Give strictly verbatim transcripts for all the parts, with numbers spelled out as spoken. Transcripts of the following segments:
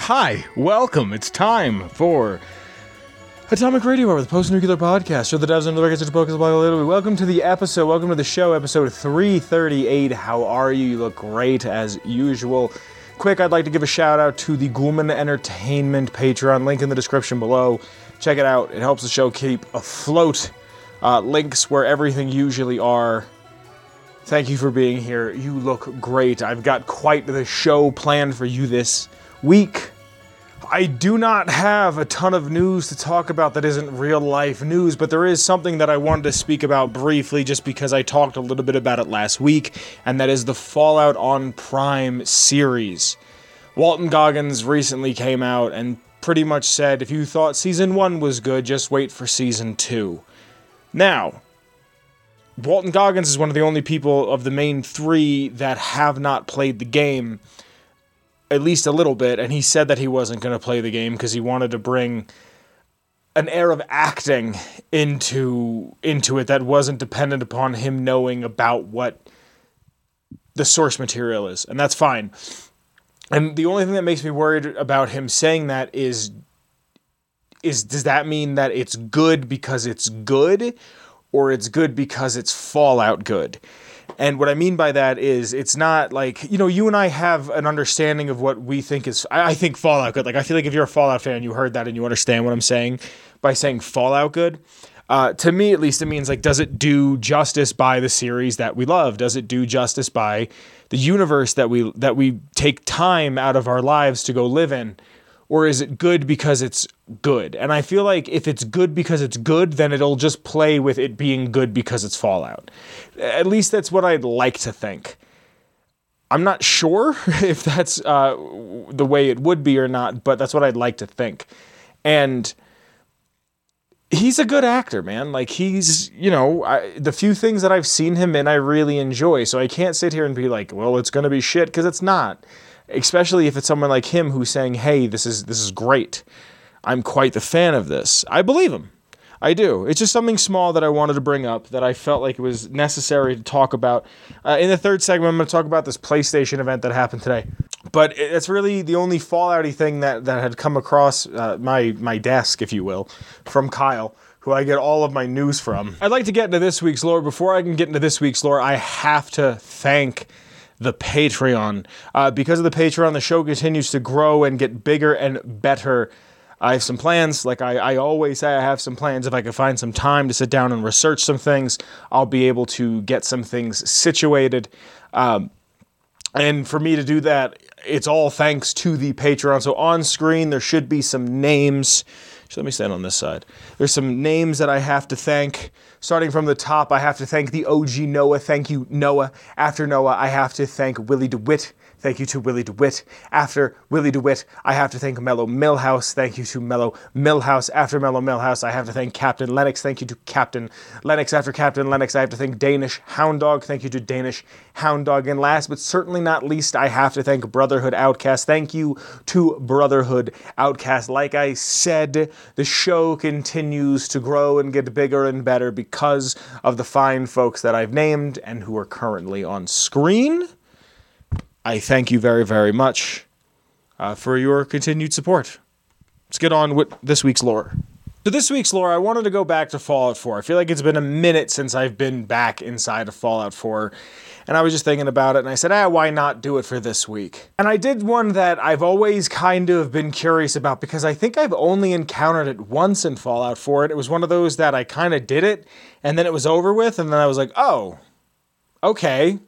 Hi, welcome. It's time for Atomic Radio Hour, the post-nuclear podcast. Show the devs and the records to focus on little. Welcome to the episode. Welcome to the show, episode three thirty-eight. How are you? You look great as usual. Quick, I'd like to give a shout out to the Ghoulman Entertainment Patreon. Link in the description below. Check it out. It helps the show keep afloat. Uh, links where everything usually are. Thank you for being here. You look great. I've got quite the show planned for you this week. I do not have a ton of news to talk about that isn't real life news, but there is something that I wanted to speak about briefly just because I talked a little bit about it last week, and that is the Fallout on Prime series. Walton Goggins recently came out and pretty much said, if you thought Season one was good, just wait for Season two. Now, Walton Goggins is one of the only people of the main three that have not played the game, at least a little bit, and he said that he wasn't going to play the game because he wanted to bring an air of acting into into it that wasn't dependent upon him knowing about what the source material is, and that's fine. And the only thing that makes me worried about him saying that is, is does that mean that it's good because it's good, or it's good because it's Fallout good? And what I mean by that is, it's not like, you know, you and I have an understanding of what we think is, I, I think Fallout good. Like, I feel like if you're a Fallout fan, you heard that and you understand what I'm saying by saying Fallout good. Uh, to me, at least, it means, like, does it do justice by the series that we love? Does it do justice by the universe that we that we take time out of our lives to go live in? Or is it good because it's good? And I feel like if it's good because it's good, then it'll just play with it being good because it's Fallout. At least that's what I'd like to think. I'm not sure if that's uh, the way it would be or not, but that's what I'd like to think. And he's a good actor, man. Like, he's, you know, I, the few things that I've seen him in, I really enjoy. So I can't sit here and be like, well, it's going to be shit, because it's not. Especially if it's someone like him who's saying, hey, this is this is great. I'm quite the fan of this. I believe him. I do. It's just something small that I wanted to bring up that I felt like it was necessary to talk about. Uh, in the third segment, I'm going to talk about this PlayStation event that happened today. But it's really the only Fallout-y thing that, that had come across uh, my, my desk, if you will, from Kyle, who I get all of my news from. I'd like to get into this week's lore. Before I can get into this week's lore, I have to thank the Patreon. Uh, because of the Patreon, the show continues to grow and get bigger and better. I have some plans. Like I, I always say, I have some plans. If I can find some time to sit down and research some things, I'll be able to get some things situated. Um, and for me to do that, it's all thanks to the Patreon. So on screen, there should be some names. So let me stand on this side. There's some names that I have to thank. Starting from the top, I have to thank the O G Noah. Thank you, Noah. After Noah, I have to thank Willie DeWitt. Thank you to Willie DeWitt. After Willie DeWitt, I have to thank Mellow Millhouse. Thank you to Mellow Millhouse. After Mellow Millhouse, I have to thank Captain Lennox. Thank you to Captain Lennox. After Captain Lennox, I have to thank Danish Hound Dog. Thank you to Danish Hound Dog. And last but certainly not least, I have to thank Brotherhood Outcast. Thank you to Brotherhood Outcast. Like I said, the show continues to grow and get bigger and better because of the fine folks that I've named and who are currently on screen. I thank you very, very much uh, for your continued support. Let's get on with this week's lore. So this week's lore, I wanted to go back to Fallout four. I feel like it's been a minute since I've been back inside of Fallout four, and I was just thinking about it, and I said, ah, why not do it for this week? And I did one that I've always kind of been curious about, because I think I've only encountered it once in Fallout four, and it was one of those that I kind of did it, and then it was over with, and then I was like, oh, okay.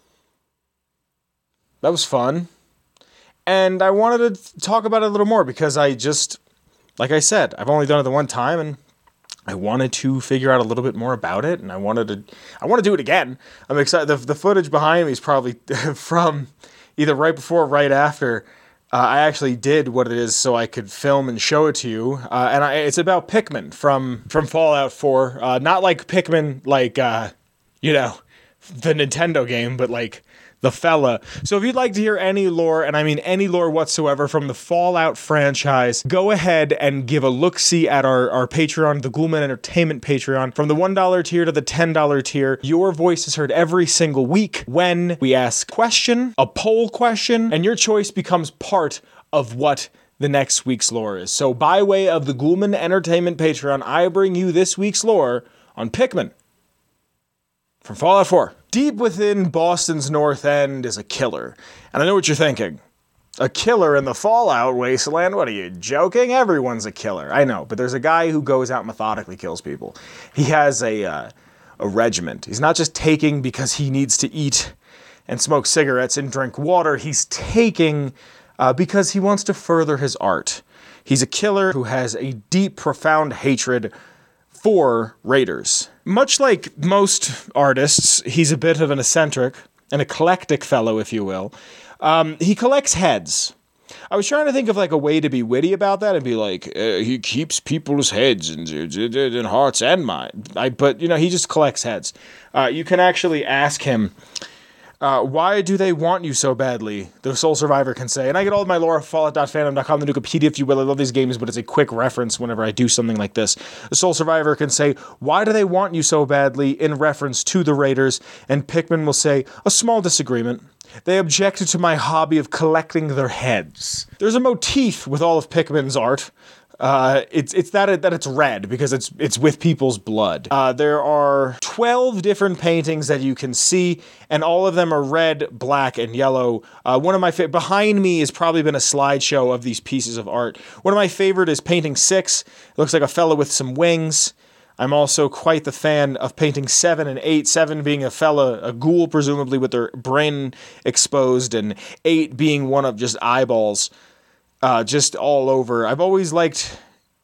That was fun. And I wanted to talk about it a little more because I just, like I said, I've only done it the one time, and I wanted to figure out a little bit more about it, and I wanted to, I want to do it again. I'm excited. The, the footage behind me is probably from either right before or right after uh, I actually did what it is so I could film and show it to you. Uh, and I, it's about Pikmin from, from Fallout four. Uh, not like Pikmin, like, uh, you know, the Nintendo game, but like the fella. So if you'd like to hear any lore, and I mean any lore whatsoever from the Fallout franchise, go ahead and give a look-see at our, our Patreon, the Ghoulman Entertainment Patreon. From the one dollar tier to the ten dollar tier, your voice is heard every single week when we ask a question, a poll question, and your choice becomes part of what the next week's lore is. So by way of the Ghoulman Entertainment Patreon, I bring you this week's lore on Pikmin from Fallout four. Deep within Boston's North End is a killer. And I know what you're thinking. A killer in the Fallout wasteland? What are you, joking? Everyone's a killer. I know, but there's a guy who goes out and methodically kills people. He has a, uh, a regiment. He's not just taking because he needs to eat and smoke cigarettes and drink water. He's taking uh, because he wants to further his art. He's a killer who has a deep, profound hatred for raiders. Much like most artists, he's a bit of an eccentric, an eclectic fellow, if you will. Um, he collects heads. I was trying to think of like a way to be witty about that and be like, uh, he keeps people's heads and, and hearts and minds. I, but, you know, he just collects heads. Uh, you can actually ask him, uh, why do they want you so badly? The Soul Survivor can say. And I get all of my lore at fallout dot fandom dot com, the Nukipedia, if you will. I love these games, but it's a quick reference whenever I do something like this. The Soul Survivor can say, why do they want you so badly, in reference to the Raiders? And Pikmin will say, a small disagreement. They objected to my hobby of collecting their heads. There's a motif with all of Pikmin's art. Uh, it's it's that it, that it's red because it's it's with people's blood. Uh, there are twelve different paintings that you can see, and all of them are red, black, and yellow. Uh, one of my fa- behind me has probably been a slideshow of these pieces of art. One of my favorite is painting six. It looks like a fellow with some wings. I'm also quite the fan of painting seven and eight, seven being a fella, a ghoul presumably with their brain exposed, and eight being one of just eyeballs, uh, just all over. I've always liked,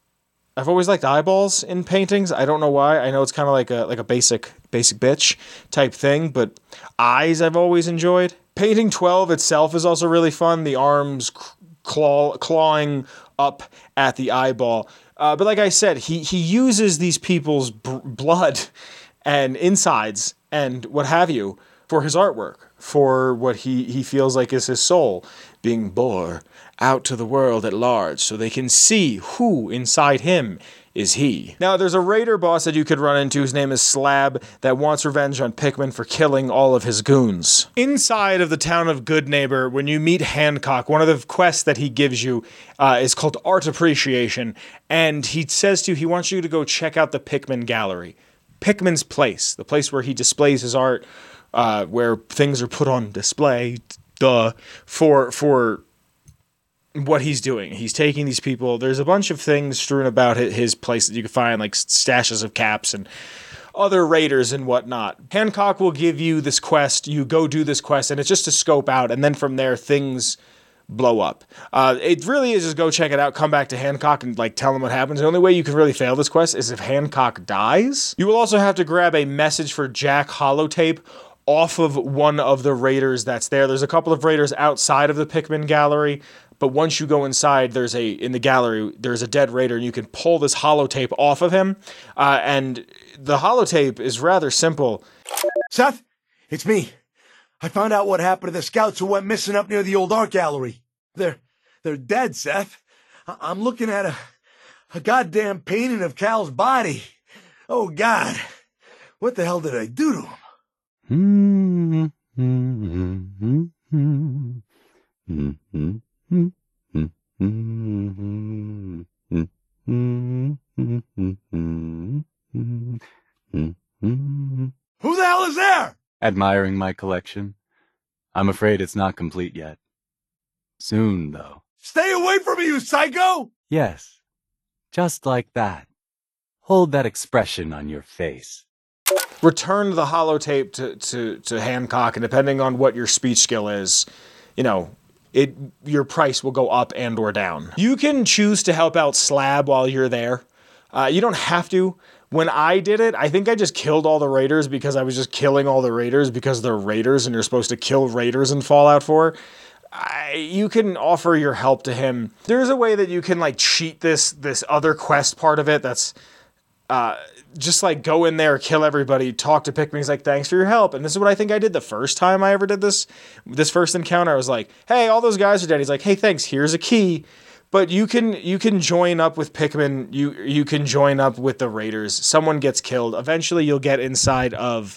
I've always liked eyeballs in paintings. I don't know why. I know it's kind of like a like a basic basic bitch type thing, but eyes I've always enjoyed. Painting twelve itself is also really fun. The arms claw clawing up at the eyeball. Uh, but like I said, he, he uses these people's b- blood and insides and what have you for his artwork, for what he, he feels like is his soul being bore out to the world at large so they can see who inside him is he. Now, there's a raider boss that you could run into. His name is Slab, that wants revenge on Pikmin for killing all of his goons. Inside of the town of Goodneighbor, when you meet Hancock, one of the quests that he gives you uh, is called Art Appreciation, and he says to you, he wants you to go check out the Pikmin Gallery. Pikmin's place, the place where he displays his art, uh, where things are put on display, duh, for for... what he's doing. He's taking these people. There's a bunch of things strewn about his place that you can find, like stashes of caps and other raiders and whatnot. Hancock will give you this quest. You go do this quest, and it's just to scope out, and then from there, things blow up. Uh, it really is just go check it out, come back to Hancock, and like tell him what happens. The only way you can really fail this quest is if Hancock dies. You will also have to grab a message for Jack Holotape off of one of the raiders that's there. There's a couple of raiders outside of the Pikmin Gallery, but once you go inside, there's a in the gallery, there's a dead raider, and you can pull this holotape off of him. Uh, and the holotape is rather simple. Seth, it's me. I found out what happened to the scouts who went missing up near the old art gallery. They're they're dead, Seth. I- I'm looking at a a goddamn painting of Cal's body. Oh God, what the hell did I do to him? Mm-hmm. Mm-hmm. Mm-hmm. Mm-hmm. Mm-hmm. Who the hell is there? Admiring my collection. I'm afraid it's not complete yet. Soon, though. Stay away from me, you psycho! Yes, just like that. Hold that expression on your face. Return the holotape to, to, to Hancock, and depending on what your speech skill is, you know, it your price will go up and or down. You can choose to help out Slab while you're there. Uh, you don't have to. When I did it, I think I just killed all the raiders because I was just killing all the raiders because they're raiders and you're supposed to kill raiders in Fallout four. I, you can offer your help to him. There's a way that you can like cheat this this other quest part of it that's uh, just like go in there, kill everybody, talk to Pikmin. He's like, thanks for your help. And this is what I think I did the first time I ever did this. This first encounter, I was like, hey, all those guys are dead. He's like, hey, thanks, here's a key. But you can you can join up with Pikmin. You you can join up with the raiders. Someone gets killed. Eventually, you'll get inside of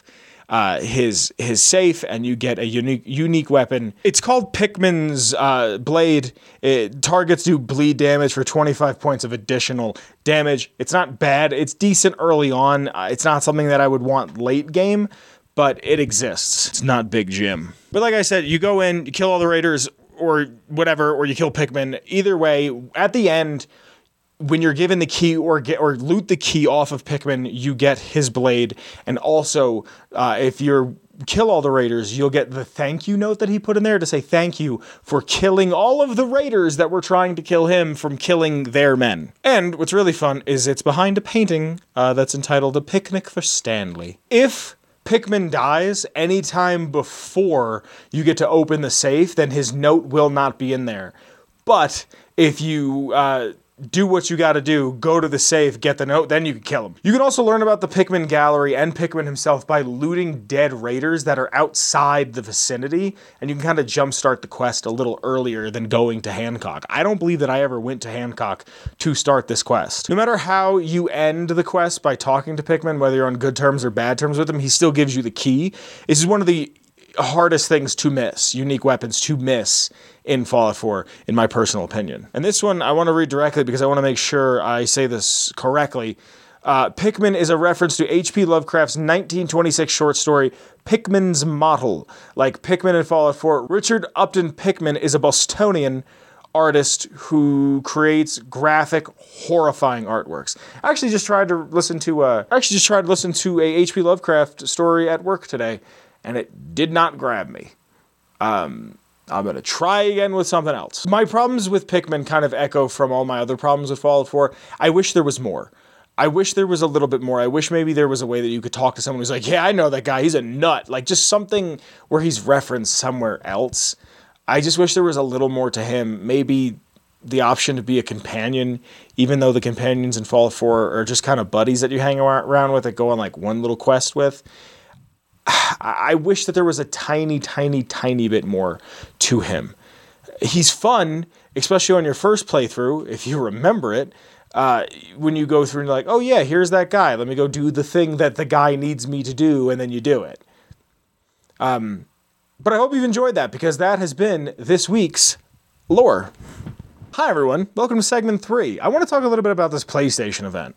uh, his his safe, and you get a unique unique weapon. It's called Pikmin's uh, Blade. It, targets do bleed damage for twenty-five points of additional damage. It's not bad. It's decent early on. Uh, it's not something that I would want late game, but it exists. It's not Big Jim. But like I said, you go in, you kill all the raiders, or whatever, or you kill Pikmin. Either way, at the end, when you're given the key or get or loot the key off of Pikmin, you get his blade. And also, uh, if you kill all the raiders, you'll get the thank you note that he put in there to say thank you for killing all of the raiders that were trying to kill him from killing their men. And what's really fun is it's behind a painting uh, that's entitled A Picnic for Stanley. If Pikmin dies anytime before you get to open the safe, then his note will not be in there. But if you uh, do what you gotta do, go to the safe, get the note, then you can kill him. You can also learn about the Pikmin gallery and Pikmin himself by looting dead raiders that are outside the vicinity, and you can kind of jumpstart the quest a little earlier than going to Hancock. I don't believe that I ever went to Hancock to start this quest. No matter how you end the quest by talking to Pikmin, whether you're on good terms or bad terms with him, he still gives you the key. This is one of the hardest things to miss, unique weapons to miss in Fallout four, in my personal opinion. And this one I want to read directly because I want to make sure I say this correctly. Uh, Pikmin is a reference to H P Lovecraft's nineteen twenty-six short story, Pikmin's Model. Like Pikmin in Fallout four, Richard Upton Pikmin is a Bostonian artist who creates graphic, horrifying artworks. I actually just tried to listen to uh, I actually just tried to listen to a H P Lovecraft story at work today, and it did not grab me. Um, I'm going to try again with something else. My problems with Pikmin kind of echo from all my other problems with Fallout four. I wish there was more. I wish there was a little bit more. I wish maybe there was a way that you could talk to someone who's like, yeah, I know that guy. He's a nut. Like just something where he's referenced somewhere else. I just wish there was a little more to him. Maybe the option to be a companion, even though the companions in Fallout four are just kind of buddies that you hang around with that go on like one little quest with. I wish that there was a tiny, tiny, tiny bit more to him. He's fun, especially on your first playthrough, if you remember it, uh, when you go through and you're like, oh yeah, here's that guy. Let me go do the thing that the guy needs me to do, and then you do it. Um, but I hope you've enjoyed that, because that has been this week's lore. Hi everyone, welcome to segment three. I want to talk a little bit about this PlayStation event.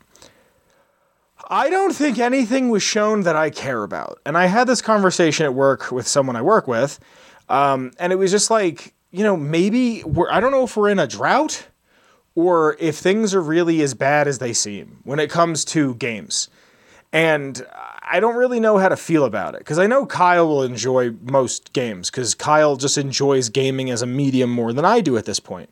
I don't think anything was shown that I care about. And I had this conversation at work with someone I work with, um, and it was just like, you know, maybe we're, I don't know if we're in a drought or if things are really as bad as they seem when it comes to games. And I don't really know how to feel about it, because I know Kyle will enjoy most games, because Kyle just enjoys gaming as a medium more than I do at this point.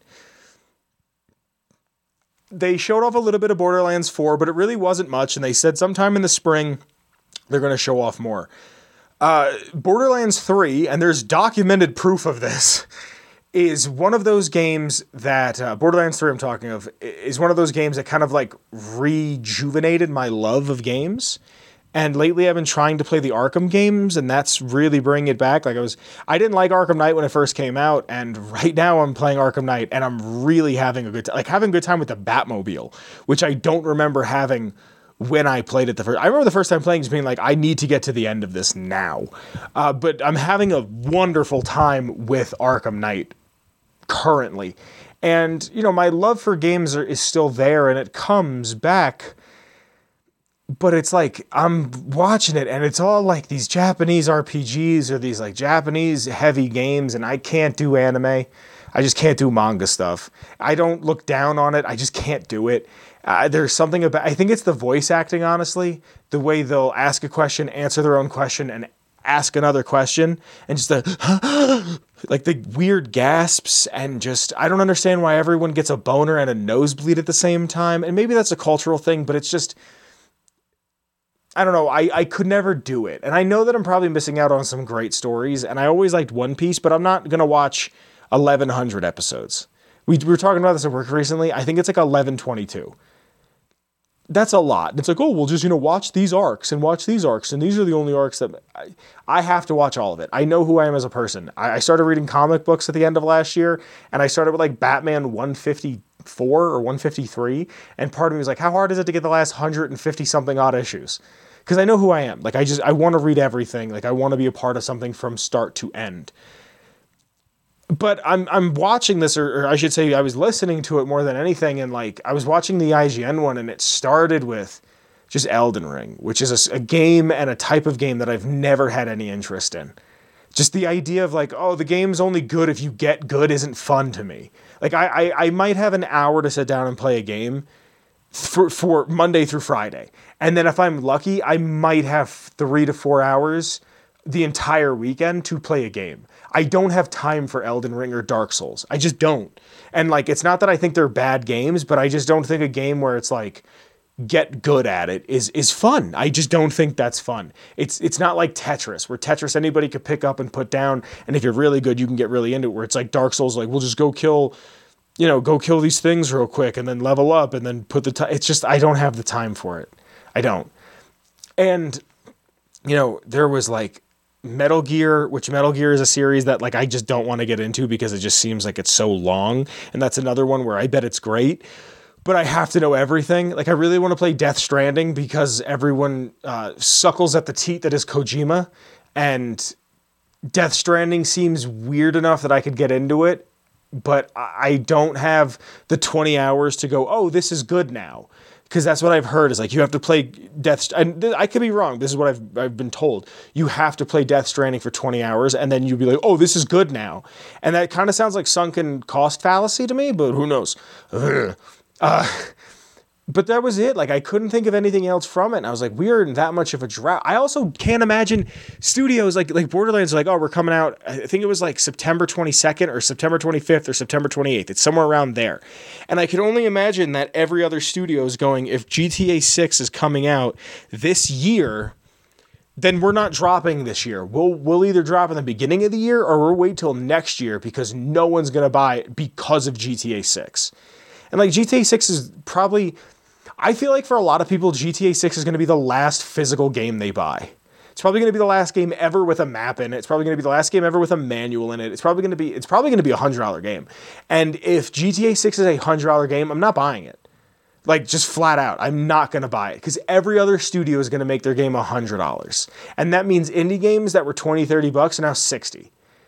They showed off a little bit of Borderlands four, but it really wasn't much, and they said sometime in the spring they're going to show off more. Uh, Borderlands three, and there's documented proof of this, is one of those games that, uh, Borderlands three I'm talking of, is one of those games that kind of like rejuvenated my love of games. And lately I've been trying to play the Arkham games, and that's really bringing it back. Like I was, I didn't like Arkham Knight when it first came out, and right now I'm playing Arkham Knight, and I'm really having a good time. Like having a good time with the Batmobile, which I don't remember having when I played it the first. I remember the first time playing just being like, I need to get to the end of this now. Uh, but I'm having a wonderful time with Arkham Knight currently. And, you know, my love for games are, is still there, and it comes back. But it's like, I'm watching it, and it's all like these Japanese R P Gs or these like Japanese heavy games, and I can't do anime. I just can't do manga stuff. I don't look down on it. I just can't do it. Uh, there's something about, I think it's the voice acting, honestly. The way they'll ask a question, answer their own question, and ask another question, and just the, like the weird gasps, and just, I don't understand why everyone gets a boner and a nosebleed at the same time. And maybe that's a cultural thing, but it's just, I don't know, I, I could never do it. And I know that I'm probably missing out on some great stories, and I always liked One Piece, but I'm not going to watch eleven hundred episodes. We, we were talking about this at work recently. I think it's like eleven twenty-two. That's a lot. It's like, oh, we'll just, you know, watch these arcs and watch these arcs, and these are the only arcs that... I, I have to watch all of it. I know who I am as a person. I, I started reading comic books at the end of last year, and I started with like Batman one fifty-four or one fifty-three, and part of me was like, how hard is it to get the last one hundred fifty something odd issues? because I know who I am. Like, I just, I want to read everything. Like, I want to be a part of something from start to end. But I'm I'm watching this, or, or I should say I was listening to it more than anything, and like I was watching the I G N one, and it started with just Elden Ring, which is a, a game and a type of game that I've never had any interest in. Just the idea of like, oh, the game's only good if you get good isn't fun to me. Like I I, I might have an hour to sit down and play a game for, for Monday through Friday, and then if I'm lucky, I might have three to four hours the entire weekend to play a game. I don't have time for Elden Ring or Dark Souls. I just don't. And like, it's not that I think they're bad games, but I just don't think a game where it's like, get good at it is is fun. I just don't think that's fun. It's it's not like Tetris, where Tetris anybody could pick up and put down, and if you're really good, you can get really into it, where it's like Dark Souls, like, we'll just go kill, you know, go kill these things real quick and then level up and then put the time. It's just, I don't have the time for it. I don't. And, you know, there was like, Metal Gear, which Metal Gear is a series that like I just don't want to get into because it just seems like it's so long. And that's another one where I bet it's great, but I have to know everything. Like I really want to play Death Stranding because everyone uh, suckles at the teat that is Kojima, and Death Stranding seems weird enough that I could get into it, but I don't have the twenty hours to go, oh, this is good now. Because that's what I've heard is like, you have to play Death, and I could be wrong. This is what I've I've been told. You have to play Death Stranding for twenty hours, and then you'll be like, oh, this is good now. And that kind of sounds like sunken cost fallacy to me, but who knows? Ugh. Uh, but that was it. Like, I couldn't think of anything else from it. And I was like, we are in that much of a drought. I also can't imagine studios like like Borderlands are like, oh, we're coming out. I think it was like September twenty-second or September twenty-fifth or September twenty-eighth. It's somewhere around there. And I can only imagine that every other studio is going, if G T A six is coming out this year, then we're not dropping this year. We'll we'll either drop in the beginning of the year or we'll wait till next year because no one's going to buy it because of G T A six. And like G T A six is probably, I feel like for a lot of people, G T A six is going to be the last physical game they buy. It's probably going to be the last game ever with a map in it. It's probably going to be the last game ever with a manual in it. It's probably going to be, it's probably going to be a one hundred dollars game. And if G T A six is a one hundred dollars game, I'm not buying it. Like, just flat out, I'm not going to buy it because every other studio is going to make their game one hundred dollars. And that means indie games that were twenty, thirty bucks are now sixty.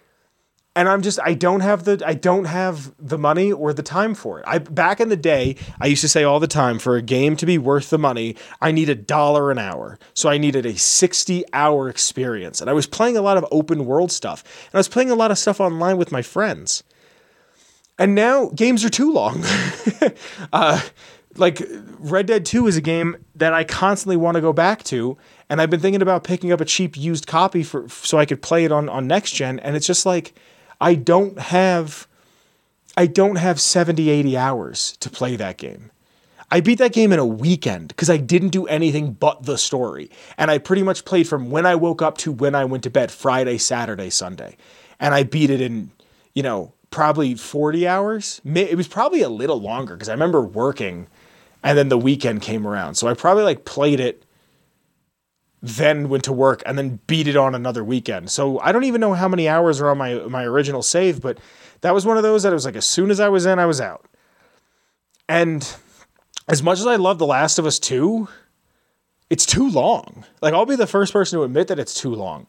And I'm just, I don't have the, I don't have the money or the time for it. I, back in the day, I used to say all the time, for a game to be worth the money, I need a dollar an hour. So I needed a sixty hour experience. And I was playing a lot of open world stuff. And I was playing a lot of stuff online with my friends. And now games are too long. uh, like Red Dead two is a game that I constantly want to go back to. And I've been thinking about picking up a cheap used copy for, so I could play it on, on next gen. And it's just like, I don't have, I don't have seventy, eighty hours to play that game. I beat that game in a weekend because I didn't do anything but the story. And I pretty much played from when I woke up to when I went to bed, Friday, Saturday, Sunday. And I beat it in, you know, probably forty hours. It was probably a little longer because I remember working and then the weekend came around. So I probably like played it, then went to work, and then beat it on another weekend. So I don't even know how many hours are on my, my original save, but that was one of those that it was like, as soon as I was in, I was out. And as much as I love The Last of Us two, it's too long. Like, I'll be the first person to admit that it's too long.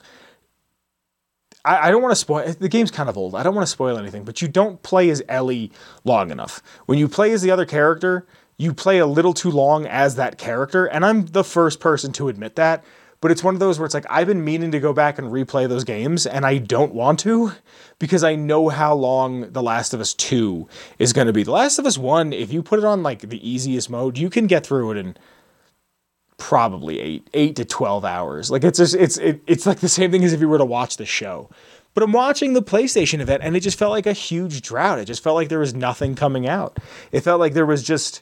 I, I don't want to spoil, the game's kind of old. I don't want to spoil anything, but you don't play as Ellie long enough. When you play as the other character, you play a little too long as that character, and I'm the first person to admit that. But it's one of those where it's like, I've been meaning to go back and replay those games, and I don't want to because I know how long The Last of Us two is going to be. The Last of Us one, if you put it on like the easiest mode, you can get through it in probably eight, eight to twelve hours. Like it's just, it's, it, it's like the same thing as if you were to watch the show. But I'm watching the PlayStation event and it just felt like a huge drought. It just felt like there was nothing coming out. It felt like there was just,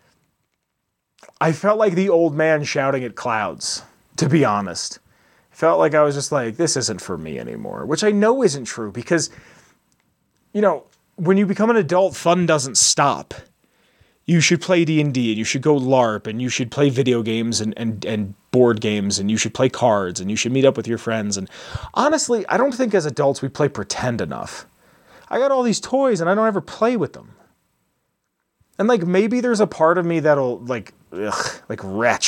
I felt like the old man shouting at clouds. To be honest, felt like I was just like, this isn't for me anymore, which I know isn't true because, you know, when you become an adult, fun doesn't stop. You should play D and D and you should go LARP and you should play video games and, and, and board games and you should play cards and you should meet up with your friends. And honestly, I don't think as adults we play pretend enough. I got all these toys and I don't ever play with them. And like, maybe there's a part of me that'll like, ugh, like retch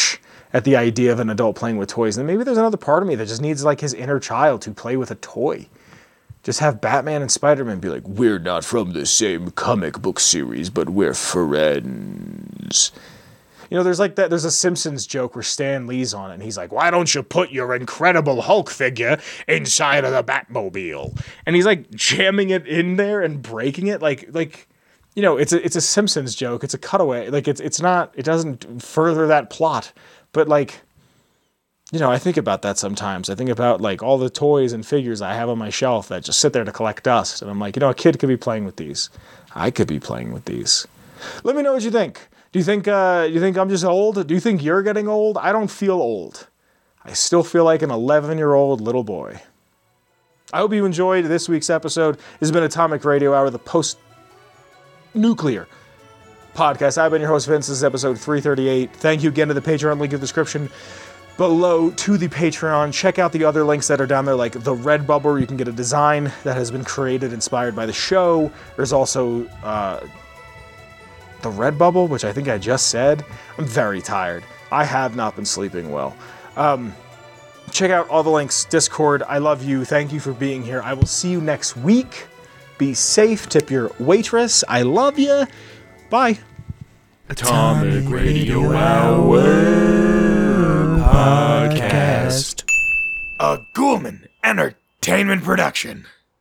at the idea of an adult playing with toys. And maybe there's another part of me that just needs like his inner child to play with a toy. Just have Batman and Spider-Man be like, we're not from the same comic book series, but we're friends. You know, there's like that, there's a Simpsons joke where Stan Lee's on it, and he's like, why don't you put your Incredible Hulk figure inside of the Batmobile? And he's like jamming it in there and breaking it. Like, like, you know, it's a, it's a Simpsons joke. It's a cutaway. Like, it's, it's not, it doesn't further that plot. But like, you know, I think about that sometimes. I think about like all the toys and figures I have on my shelf that just sit there to collect dust. And I'm like, you know, a kid could be playing with these. I could be playing with these. Let me know what you think. Do you think, uh, do you think I'm just old? Do you think you're getting old? I don't feel old. I still feel like an eleven-year-old little boy. I hope you enjoyed this week's episode. This has been Atomic Radio Hour, the post-nuclear podcast. I've been your host, Vince. This is episode three thirty-eight. Thank you again to the Patreon link in the description below to the Patreon. Check out the other links that are down there, like the Redbubble, where you can get a design that has been created, inspired by the show. There's also uh, the Redbubble, which I think I just said. I'm very tired. I have not been sleeping well. Um, check out all the links. Discord, I love you. Thank you for being here. I will see you next week. Be safe. Tip your waitress. I love you. Bye. Atomic Radio Hour Podcast. A Ghoulman Entertainment production.